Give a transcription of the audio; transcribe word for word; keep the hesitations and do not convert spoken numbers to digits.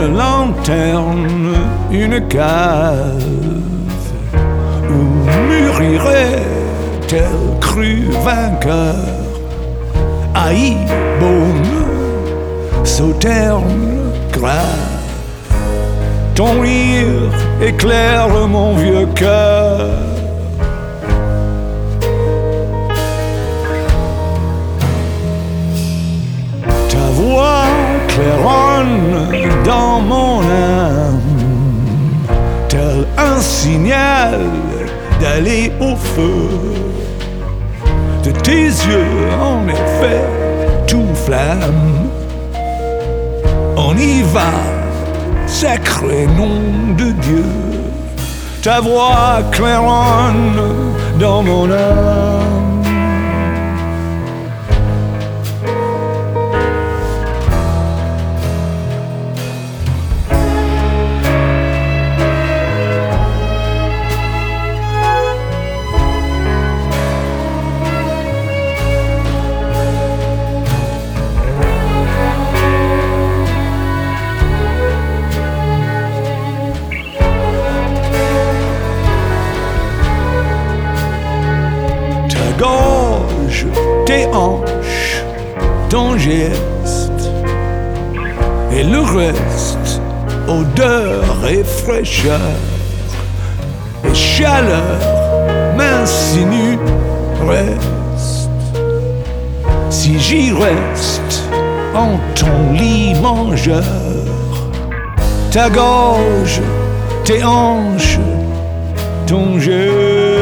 lanterne, une cave où mûrirait tel cru vainqueur, haï, baume, sauterne, grave. Ton rire éclaire mon vieux cœur. Ta voix claironne dans mon âme, tel un signal d'aller au feu. De tes yeux, en effet, tout flamme. On y va, sacré nom de Dieu. Ta voix claironne dans mon âme. Gorge, tes hanches, ton geste et le reste, odeur et fraîcheur et chaleur m'insinue, reste. Si j'y reste en ton lit mangeur, ta gorge, tes hanches, ton geste.